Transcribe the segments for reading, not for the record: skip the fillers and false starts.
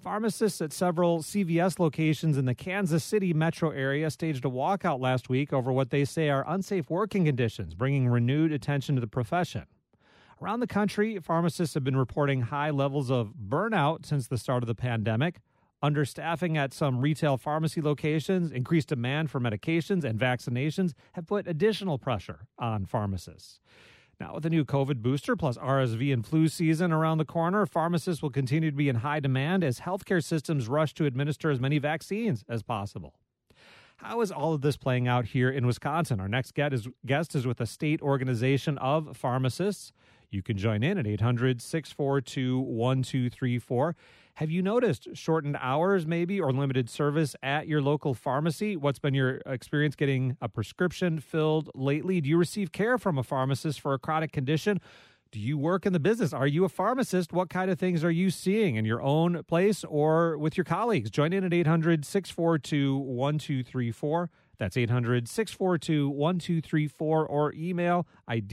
Pharmacists at several CVS locations in the Kansas City metro area staged a walkout last week over what they say are unsafe working conditions, bringing renewed attention to the profession. Around the country, pharmacists have been reporting high levels of burnout since the start of the pandemic. Understaffing at some retail pharmacy locations, increased demand for medications and vaccinations have put additional pressure on pharmacists. Now, with the new COVID booster plus RSV and flu season around the corner, pharmacists will continue to be in high demand as healthcare systems rush to administer as many vaccines as possible. How is all of this playing out here in Wisconsin? Our next guest is with the State Organization of Pharmacists. You can join in at 800-642-1234. Have you noticed shortened hours maybe or limited service at your local pharmacy? What's been your experience getting a prescription filled lately? Do you receive care from a pharmacist for a chronic condition? Do you work in the business? Are you a pharmacist? What kind of things are you seeing in your own place or with your colleagues? Join in at 800-642-1234. That's 800-642-1234 or email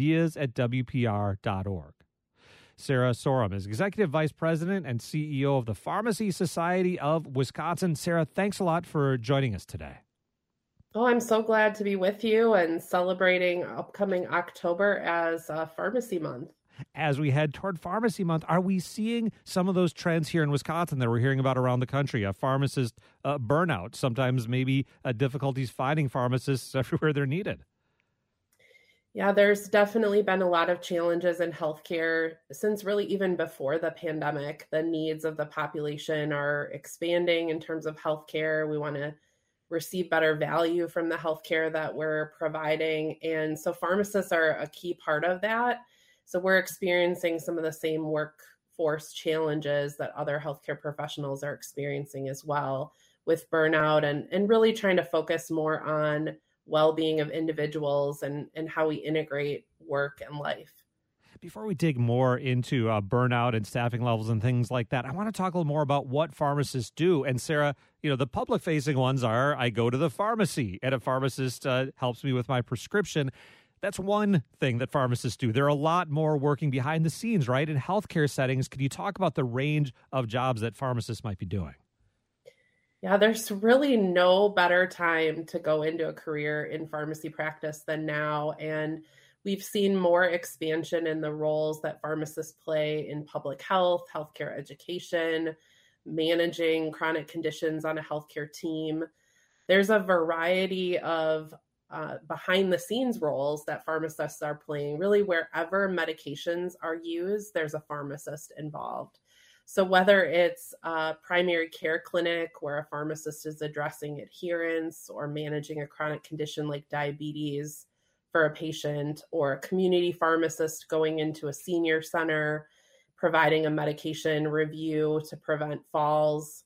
ideas@wpr.org. Sarah Sorum is Executive Vice President and CEO of the Pharmacy Society of Wisconsin. Sarah, thanks a lot for joining us today. Oh, I'm so glad to be with you and celebrating upcoming October as Pharmacy Month. As we head toward Pharmacy Month, are we seeing some of those trends here in Wisconsin that we're hearing about around the country? A pharmacist burnout, sometimes maybe difficulties finding pharmacists everywhere they're needed. Yeah, there's definitely been a lot of challenges in healthcare since really even before the pandemic. The needs of the population are expanding in terms of healthcare. We want to receive better value from the healthcare that we're providing. And so pharmacists are a key part of that. So we're experiencing some of the same workforce challenges that other healthcare professionals are experiencing as well with burnout and really trying to focus more on well-being of individuals and how we integrate work and life. Before we dig more into burnout and staffing levels and things like that, I want to talk a little more about what pharmacists do. And Sarah, the public-facing ones are, I go to the pharmacy and a pharmacist helps me with my prescription. That's one thing that pharmacists do. There are a lot more working behind the scenes, right? In healthcare settings, could you talk about the range of jobs that pharmacists might be doing? Yeah, there's really no better time to go into a career in pharmacy practice than now. And we've seen more expansion in the roles that pharmacists play in public health, healthcare education, managing chronic conditions on a healthcare team. There's a variety of behind the scenes roles that pharmacists are playing. Really, wherever medications are used, there's a pharmacist involved. So whether it's a primary care clinic where a pharmacist is addressing adherence or managing a chronic condition like diabetes for a patient, or a community pharmacist going into a senior center, providing a medication review to prevent falls,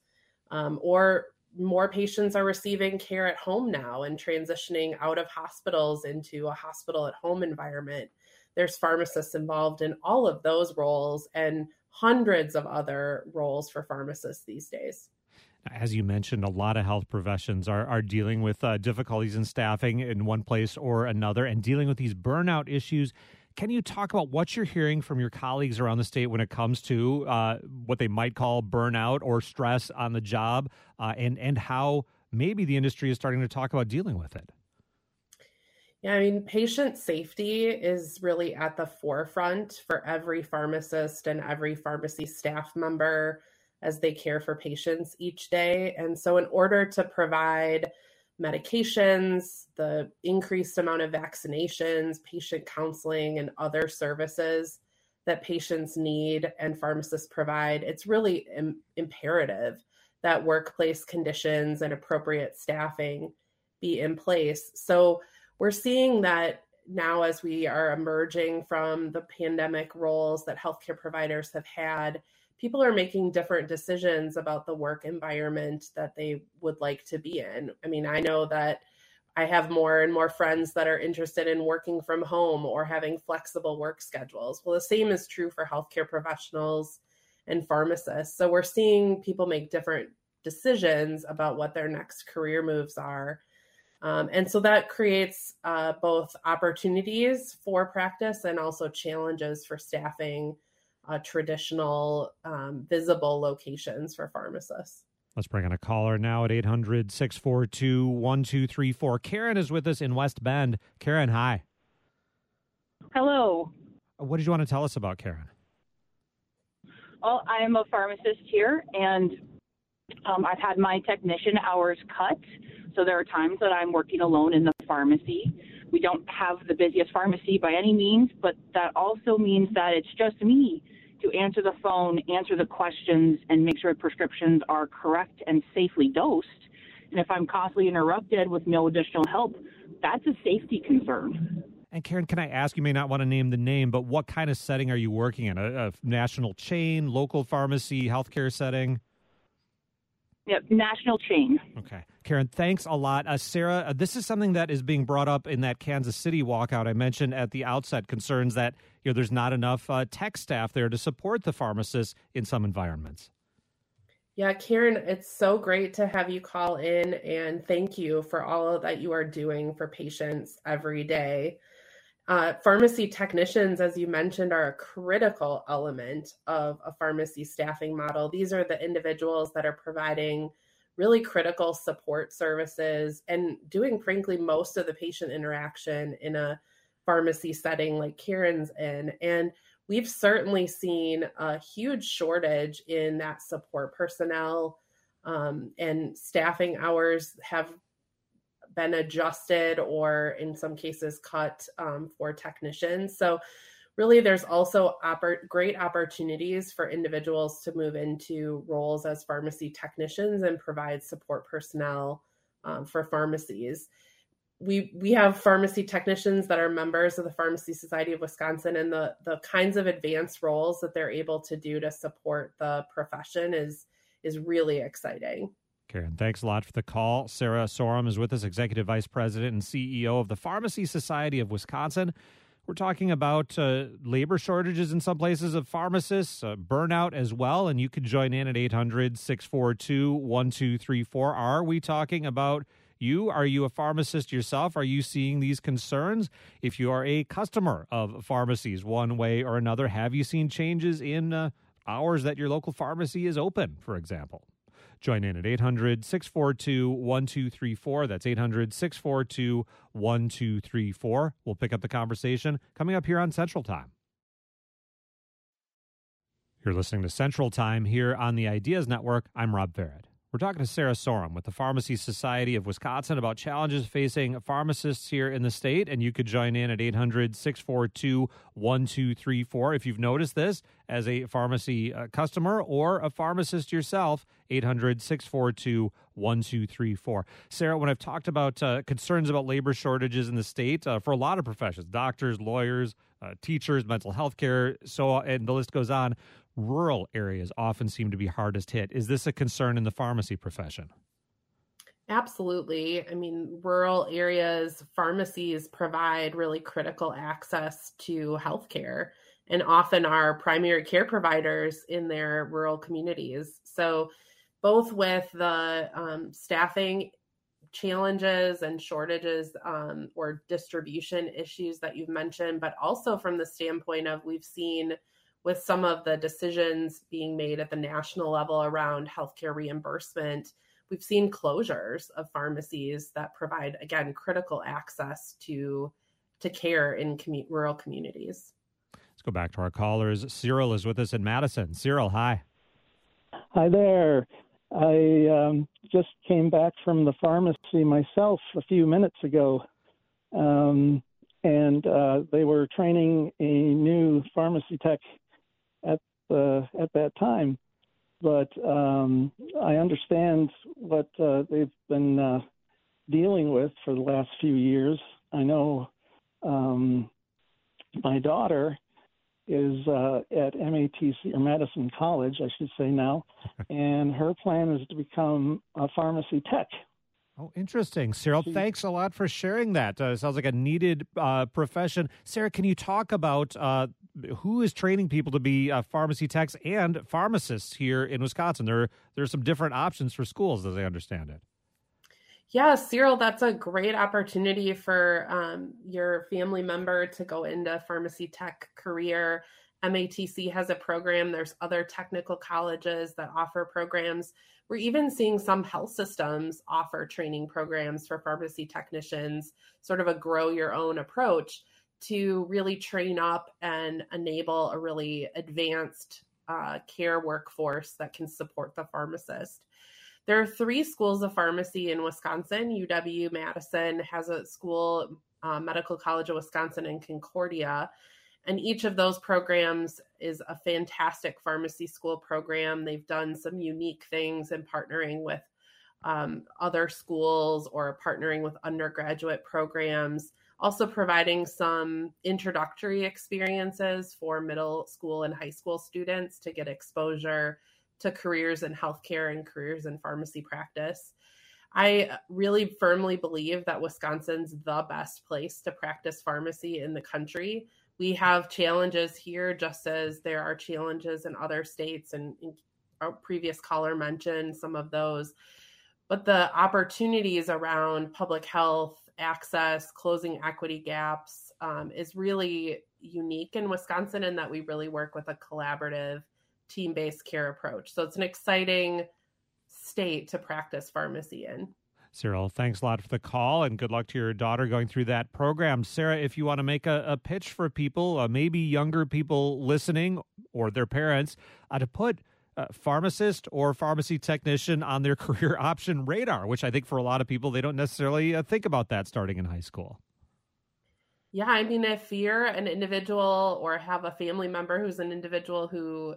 or more patients are receiving care at home now and transitioning out of hospitals into a hospital at home environment. There's pharmacists involved in all of those roles and hundreds of other roles for pharmacists these days. As you mentioned, a lot of health professions are dealing with difficulties in staffing in one place or another and dealing with these burnout issues. Can you talk about what you're hearing from your colleagues around the state when it comes to what they might call burnout or stress on the job and how maybe the industry is starting to talk about dealing with it? Yeah, I mean, patient safety is really at the forefront for every pharmacist and every pharmacy staff member as they care for patients each day. And so in order to provide medications, the increased amount of vaccinations, patient counseling, and other services that patients need and pharmacists provide, it's really imperative that workplace conditions and appropriate staffing be in place. So we're seeing that now as we are emerging from the pandemic roles that healthcare providers have had, people are making different decisions about the work environment that they would like to be in. I mean, I know that I have more and more friends that are interested in working from home or having flexible work schedules. Well, the same is true for healthcare professionals and pharmacists. So we're seeing people make different decisions about what their next career moves are. And so that creates both opportunities for practice and also challenges for staffing traditional visible locations for pharmacists. Let's bring in a caller now at 800-642-1234. Karen is with us in West Bend. Karen, hi. Hello. What did you want to tell us about, Karen? Well, I am a pharmacist here, and I've had my technician hours cut. So there are times that I'm working alone in the pharmacy. We don't have the busiest pharmacy by any means, but that also means that it's just me to answer the phone, answer the questions, and make sure prescriptions are correct and safely dosed. And if I'm constantly interrupted with no additional help, that's a safety concern. And Karen, can I ask, you may not want to name the name, but what kind of setting are you working in? A national chain, local pharmacy, healthcare setting? Yep, national chain. Okay. Karen, thanks a lot. Sarah, this is something that is being brought up in that Kansas City walkout. I mentioned at the outset concerns that there's not enough tech staff there to support the pharmacists in some environments. Yeah, Karen, it's so great to have you call in, and thank you for all that you are doing for patients every day. Pharmacy technicians, as you mentioned, are a critical element of a pharmacy staffing model. These are the individuals that are providing really critical support services and doing, frankly, most of the patient interaction in a pharmacy setting like Karen's in. And we've certainly seen a huge shortage in that support personnel, and staffing hours have been adjusted or in some cases cut for technicians. So really there's also great opportunities for individuals to move into roles as pharmacy technicians and provide support personnel for pharmacies. We have pharmacy technicians that are members of the Pharmacy Society of Wisconsin, and the kinds of advanced roles that they're able to do to support the profession is really exciting. Karen, thanks a lot for the call. Sarah Sorum is with us, Executive Vice President and CEO of the Pharmacy Society of Wisconsin. We're talking about labor shortages in some places of pharmacists, burnout as well, and you can join in at 800-642-1234. Are we talking about you? Are you a pharmacist yourself? Are you seeing these concerns? If you are a customer of pharmacies one way or another, have you seen changes in hours that your local pharmacy is open, for example? Join in at 800-642-1234. That's 800-642-1234. We'll pick up the conversation coming up here on Central Time. You're listening to Central Time here on the Ideas Network. I'm Rob Farrett. We're talking to Sarah Sorum with the Pharmacy Society of Wisconsin about challenges facing pharmacists here in the state, and you could join in at 800-642-1234. If you've noticed this as a pharmacy customer or a pharmacist yourself, 800-642-1234. Sarah, when I've talked about concerns about labor shortages in the state for a lot of professions, doctors, lawyers, teachers, mental health care, and the list goes on, rural areas often seem to be hardest hit. Is this a concern in the pharmacy profession? Absolutely. I mean, rural areas, pharmacies provide really critical access to healthcare and often are primary care providers in their rural communities. So both with the staffing challenges and shortages or distribution issues that you've mentioned, but also from the standpoint of we've seen with some of the decisions being made at the national level around healthcare reimbursement, we've seen closures of pharmacies that provide, again, critical access to care in rural communities. Let's go back to our callers. Cyril is with us in Madison. Cyril, hi. Hi there. I just came back from the pharmacy myself a few minutes ago, and they were training a new pharmacy tech at that time. But I understand what they've been dealing with for the last few years. I know my daughter is at MATC, or Madison College, I should say now, and her plan is to become a pharmacy tech. Oh, interesting. Cyril, thanks a lot for sharing that. Sounds like a needed profession. Sarah, can you talk about who is training people to be pharmacy techs and pharmacists here in Wisconsin? There are some different options for schools, as I understand it. Yeah, Cyril, that's a great opportunity for your family member to go into pharmacy tech career. MATC has a program. There's other technical colleges that offer programs. We're even seeing some health systems offer training programs for pharmacy technicians, sort of a grow your own approach to really train up and enable a really advanced care workforce that can support the pharmacist. There are 3 schools of pharmacy in Wisconsin. UW-Madison has a school, Medical College of Wisconsin, and Concordia. And each of those programs is a fantastic pharmacy school program. They've done some unique things in partnering with other schools or partnering with undergraduate programs, also providing some introductory experiences for middle school and high school students to get exposure to careers in healthcare and careers in pharmacy practice. I really firmly believe that Wisconsin's the best place to practice pharmacy in the country. We have challenges here, just as there are challenges in other states, and our previous caller mentioned some of those. But the opportunities around public health, access, closing equity gaps is really unique in Wisconsin, in that we really work with a collaborative, team-based care approach. So it's an exciting state to practice pharmacy in. Cyril, thanks a lot for the call, and good luck to your daughter going through that program. Sarah, if you want to make a pitch for people, maybe younger people listening or their parents, to put pharmacist or pharmacy technician on their career option radar, which I think for a lot of people, they don't necessarily think about that starting in high school. Yeah, I mean, if you're an individual or have a family member who's an individual who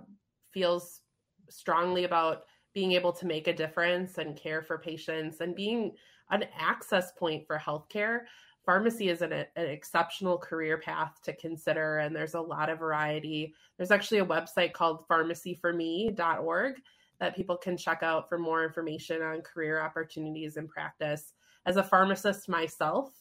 feels strongly about being able to make a difference and care for patients and being an access point for healthcare, pharmacy is an exceptional career path to consider, and there's a lot of variety. There's actually a website called pharmacyforme.org that people can check out for more information on career opportunities in practice. As a pharmacist myself,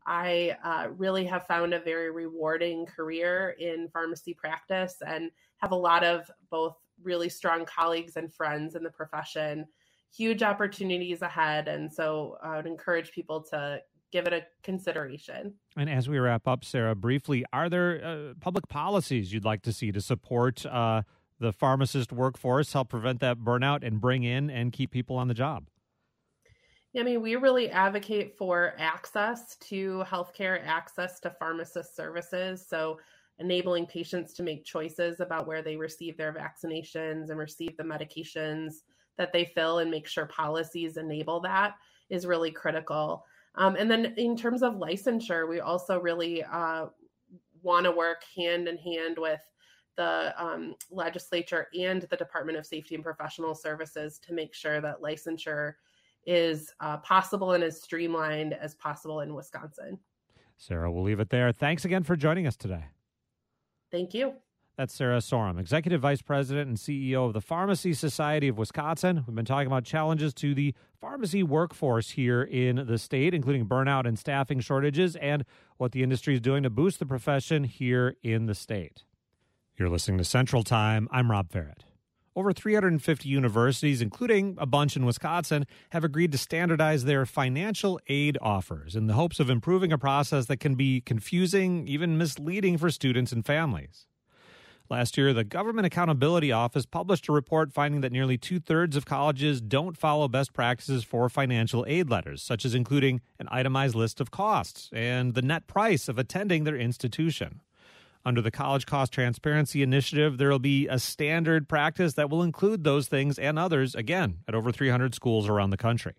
I really have found a very rewarding career in pharmacy practice and have a lot of both really strong colleagues and friends in the profession. Huge opportunities ahead. And so I would encourage people to give it a consideration. And as we wrap up, Sarah, briefly, are there public policies you'd like to see to support the pharmacist workforce, help prevent that burnout, and bring in and keep people on the job? Yeah, I mean, we really advocate for access to healthcare, access to pharmacist services. So enabling patients to make choices about where they receive their vaccinations and receive the medications that they fill, and make sure policies enable that is really critical. And then in terms of licensure, we also really want to work hand in hand with the legislature and the Department of Safety and Professional Services to make sure that licensure is possible and as streamlined as possible in Wisconsin. Sarah, we'll leave it there. Thanks again for joining us today. Thank you. That's Sarah Sorum, Executive Vice President and CEO of the Pharmacy Society of Wisconsin. We've been talking about challenges to the pharmacy workforce here in the state, including burnout and staffing shortages, and what the industry is doing to boost the profession here in the state. You're listening to Central Time. I'm Rob Farrett. Over 350 universities, including a bunch in Wisconsin, have agreed to standardize their financial aid offers in the hopes of improving a process that can be confusing, even misleading for students and families. Last year, the Government Accountability Office published a report finding that nearly 2/3 of colleges don't follow best practices for financial aid letters, such as including an itemized list of costs and the net price of attending their institution. Under the College Cost Transparency Initiative, there will be a standard practice that will include those things and others, again, at over 300 schools around the country.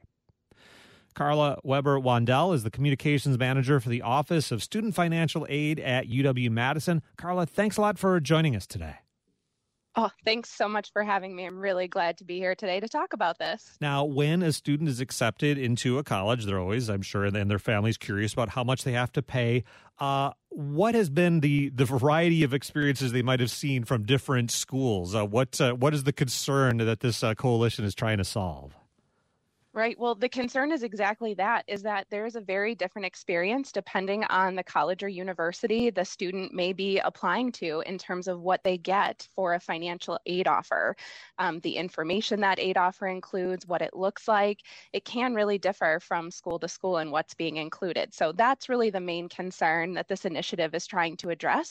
Carla Weber-Wandel is the communications manager for the Office of Student Financial Aid at UW-Madison. Carla, thanks a lot for joining us today. Oh, thanks so much for having me. I'm really glad to be here today to talk about this. Now, when a student is accepted into a college, they're always, I'm sure, and their family's curious about how much they have to pay. What has been the variety of experiences they might have seen from different schools? What is the concern that this coalition is trying to solve? Right. Well, the concern is exactly that, is that there is a very different experience depending on the college or university the student may be applying to in terms of what they get for a financial aid offer. The information that aid offer includes, what it looks like, it can really differ from school to school and what's being included. So that's really the main concern that this initiative is trying to address,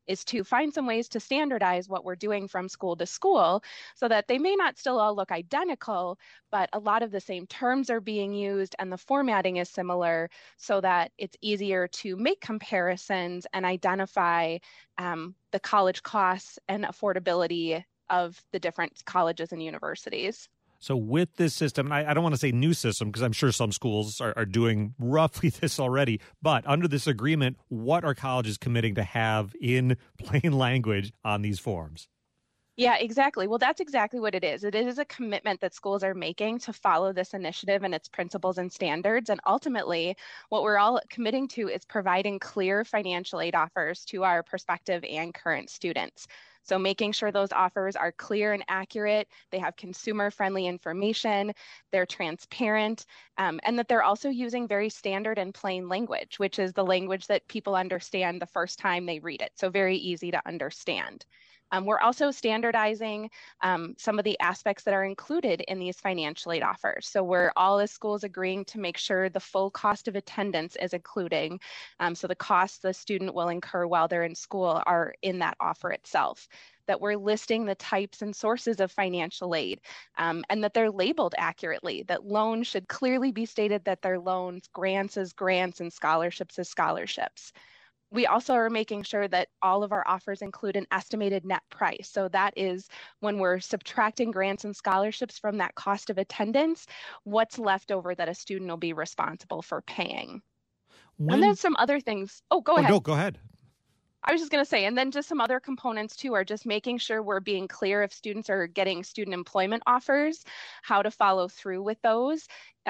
is to find some ways to standardize what we're doing from school to school so that they may not still all look identical, but a lot of the same terms are being used and the formatting is similar so that it's easier to make comparisons and identify the college costs and affordability of the different colleges and universities. So with this system, and I don't want to say new system because I'm sure some schools are doing roughly this already, but under this agreement, what are colleges committing to have in plain language on these forms? Yeah, exactly. Well, that's exactly what it is. It is a commitment that schools are making to follow this initiative and its principles and standards. And ultimately, what we're all committing to is providing clear financial aid offers to our prospective and current students. So making sure those offers are clear and accurate, they have consumer-friendly information, they're transparent, and that they're also using very standard and plain language, which is the language that people understand the first time they read it. So very easy to understand. We're also standardizing some of the aspects that are included in these financial aid offers. So we're all as schools agreeing to make sure the full cost of attendance is including. So the costs the student will incur while they're in school are in that offer itself. That we're listing the types and sources of financial aid, and that they're labeled accurately, that loans should clearly be stated that they're loans, grants as grants, and scholarships as scholarships. We also are making sure that all of our offers include an estimated net price. So that is when we're subtracting grants and scholarships from that cost of attendance, what's left over that a student will be responsible for paying. And then some other things. Oh, go ahead. No, go ahead. I was just going to say, and then just some other components too are just making sure we're being clear if students are getting student employment offers, how to follow through with those,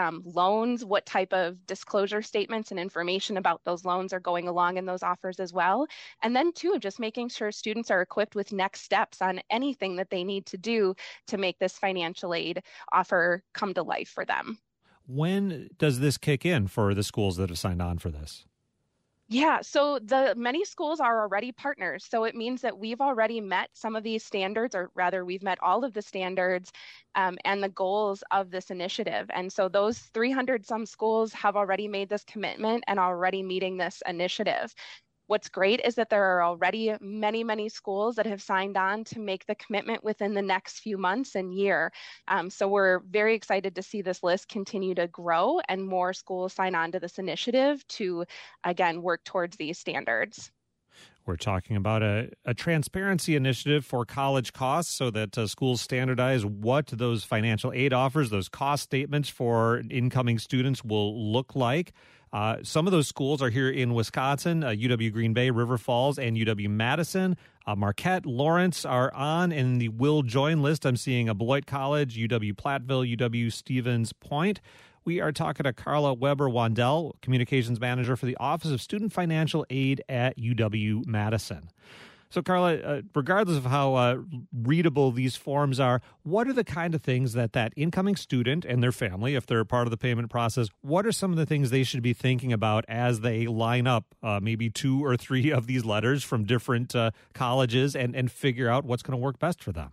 loans, what type of disclosure statements and information about those loans are going along in those offers as well. And then too, just making sure students are equipped with next steps on anything that they need to do to make this financial aid offer come to life for them. When does this kick in for the schools that have signed on for this? Yeah, so the many schools are already partners. So it means that we've already met some of these standards, or rather we've met all of the standards and the goals of this initiative. And so those 300 some schools have already made this commitment and already meeting this initiative. What's great is that there are already many, many schools that have signed on to make the commitment within the next few months and year. So we're very excited to see this list continue to grow and more schools sign on to this initiative to, again, work towards these standards. We're talking about a transparency initiative for college costs so that schools standardize what those financial aid offers, those cost statements for incoming students will look like. Some of those schools are here in Wisconsin, UW Green Bay, River Falls, and UW-Madison. Marquette, Lawrence are on in the will join list. I'm seeing Beloit College, UW-Platteville, UW-Stevens Point. We are talking to Carla Weber-Wandel, Communications Manager for the Office of Student Financial Aid at UW-Madison. So, Carla, regardless of how readable these forms are, what are the kind of things that incoming student and their family, if they're part of the payment process, what are some of the things they should be thinking about as they line up maybe 2 or 3 of these letters from different colleges and figure out what's going to work best for them?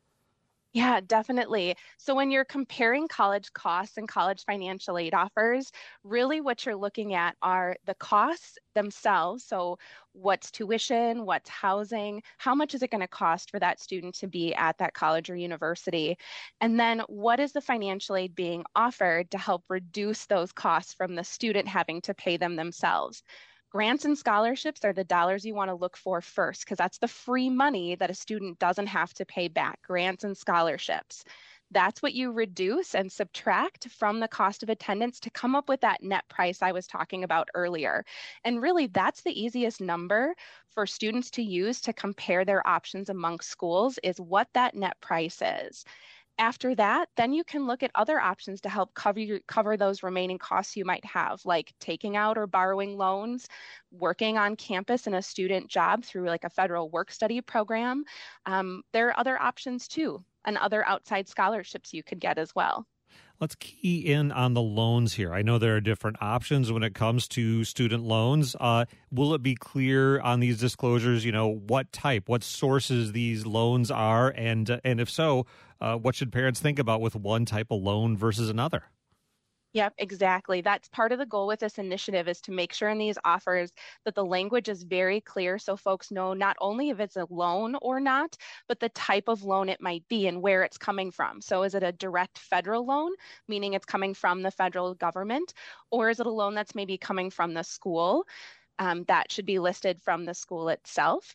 Yeah, definitely. So when you're comparing college costs and college financial aid offers, really what you're looking at are the costs themselves. So what's tuition, what's housing, how much is it going to cost for that student to be at that college or university? And then what is the financial aid being offered to help reduce those costs from the student having to pay them themselves? Grants and scholarships are the dollars you want to look for first, because that's the free money that a student doesn't have to pay back, grants and scholarships. That's what you reduce and subtract from the cost of attendance to come up with that net price I was talking about earlier. And really, that's the easiest number for students to use to compare their options among schools, is what that net price is. After that, then you can look at other options to help cover those remaining costs you might have, like taking out or borrowing loans, working on campus in a student job through like a federal work-study program. There are other options too, and other outside scholarships you could get as well. Let's key in on the loans here. I know there are different options when it comes to student loans. Will it be clear on these disclosures, what type, what sources these loans are? And if so, what should parents think about with one type of loan versus another? Yep, exactly. That's part of the goal with this initiative is to make sure in these offers that the language is very clear so folks know not only if it's a loan or not, but the type of loan it might be and where it's coming from. So is it a direct federal loan, meaning it's coming from the federal government, or is it a loan that's maybe coming from the school? That should be listed from the school itself.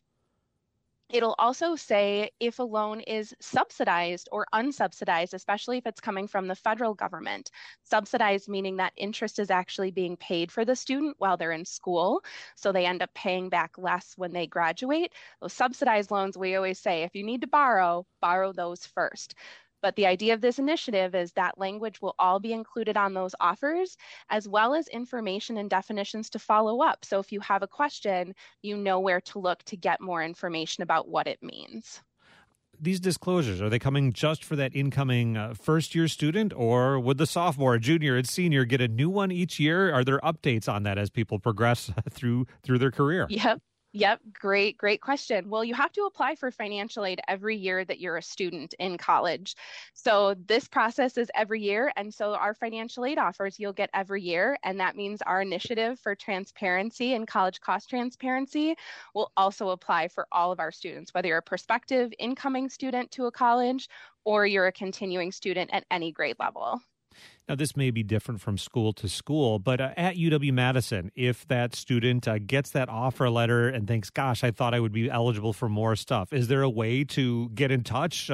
It'll also say if a loan is subsidized or unsubsidized, especially if it's coming from the federal government. Subsidized meaning that interest is actually being paid for the student while they're in school, so they end up paying back less when they graduate. Those subsidized loans, we always say, if you need to borrow those first. But the idea of this initiative is that language will all be included on those offers, as well as information and definitions to follow up. So if you have a question, you know where to look to get more information about what it means. These disclosures, are they coming just for that incoming first-year student, or would the sophomore, junior, and senior get a new one each year? Are there updates on that as people progress through their career? Yep. Great question. Well, you have to apply for financial aid every year that you're a student in college. So this process is every year. And so our financial aid offers you'll get every year. And that means our initiative for transparency and college cost transparency will also apply for all of our students, whether you're a prospective incoming student to a college or you're a continuing student at any grade level. Now, this may be different from school to school, but at UW-Madison, if that student gets that offer letter and thinks, gosh, I thought I would be eligible for more stuff, is there a way to get in touch,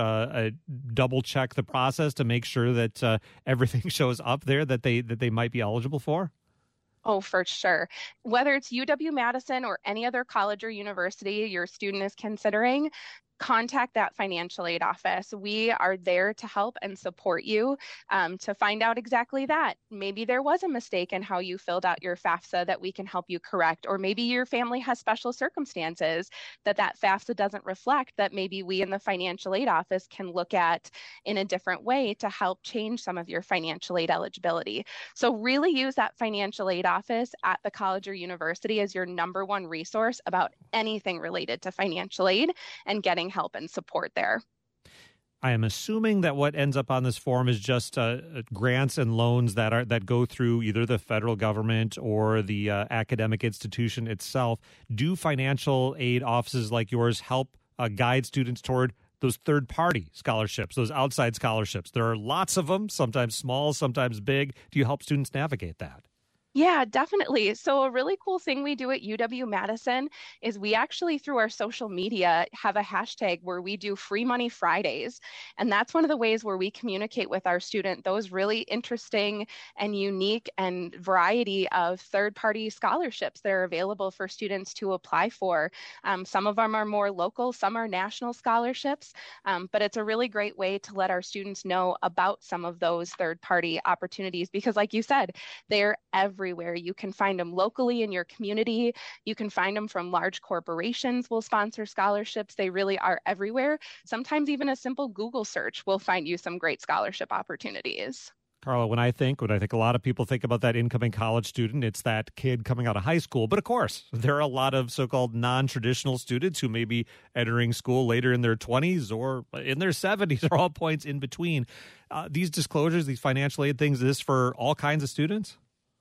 double check the process to make sure that everything shows up there that they might be eligible for? Oh, for sure. Whether it's UW-Madison or any other college or university your student is considering, contact that financial aid office. We are there to help and support you to find out exactly that. Maybe there was a mistake in how you filled out your FAFSA that we can help you correct, or maybe your family has special circumstances that FAFSA doesn't reflect that maybe we in the financial aid office can look at in a different way to help change some of your financial aid eligibility. So really use that financial aid office at the college or university as your number one resource about anything related to financial aid and getting help and support there. I am assuming that what ends up on this form is just grants and loans that go through either the federal government or the academic institution itself. Do financial aid offices like yours help guide students toward those third-party scholarships, those outside scholarships? There are lots of them, sometimes small, sometimes big. Do you help students navigate that? Yeah, definitely. So a really cool thing we do at UW-Madison is we actually, through our social media, have a hashtag where we do Free Money Fridays. And that's one of the ways where we communicate with our student those really interesting and unique and variety of third-party scholarships that are available for students to apply for. Some of them are more local, some are national scholarships, but it's a really great way to let our students know about some of those third-party opportunities because, like you said, they're everywhere. You can find them locally in your community. You can find them from large corporations will sponsor scholarships. They really are everywhere. Sometimes even a simple Google search will find you some great scholarship opportunities. Carla, when I think a lot of people think about that incoming college student, it's that kid coming out of high school. But of course, there are a lot of so-called non-traditional students who may be entering school later in their 20s or in their 70s or all points in between. These disclosures, these financial aid things, is this for all kinds of students?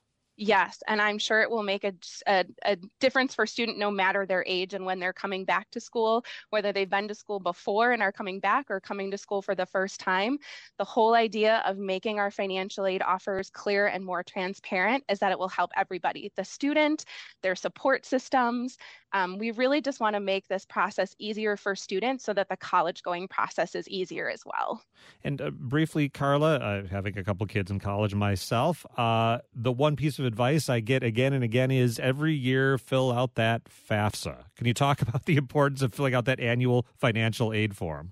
Yes, and I'm sure it will make a difference for student no matter their age and when they're coming back to school, whether they've been to school before and are coming back or coming to school for the first time. The whole idea of making our financial aid offers clear and more transparent is that it will help everybody, the student, their support systems. We really just want to make this process easier for students so that the college going process is easier as well. And briefly, Carla, having a couple kids in college myself, the one piece of advice I get again and again is every year fill out that FAFSA. Can you talk about the importance of filling out that annual financial aid form?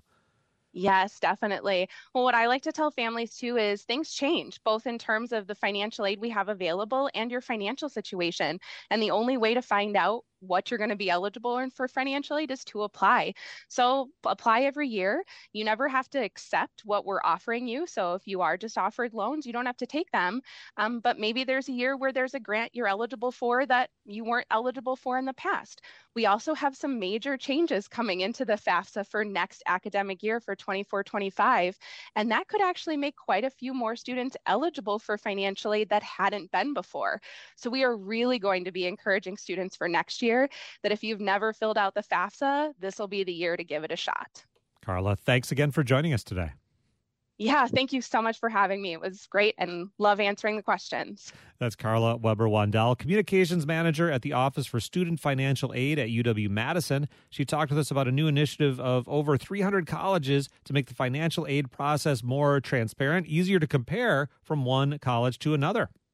Yes, definitely. Well, what I like to tell families too is things change, both in terms of the financial aid we have available and your financial situation. And the only way to find out what you're going to be eligible for financial aid is to apply. So apply every year. You never have to accept what we're offering you. So if you are just offered loans, you don't have to take them. But maybe there's a year where there's a grant you're eligible for that you weren't eligible for in the past. We also have some major changes coming into the FAFSA for next academic year for 24-25. And that could actually make quite a few more students eligible for financial aid that hadn't been before. So we are really going to be encouraging students for next year that if you've never filled out the FAFSA, this will be the year to give it a shot. Carla, thanks again for joining us today. Yeah, thank you so much for having me. It was great and love answering the questions. That's Carla Weber-Wandel, Communications Manager at the Office for Student Financial Aid at UW-Madison. She talked with us about a new initiative of over 300 colleges to make the financial aid process more transparent, easier to compare from one college to another.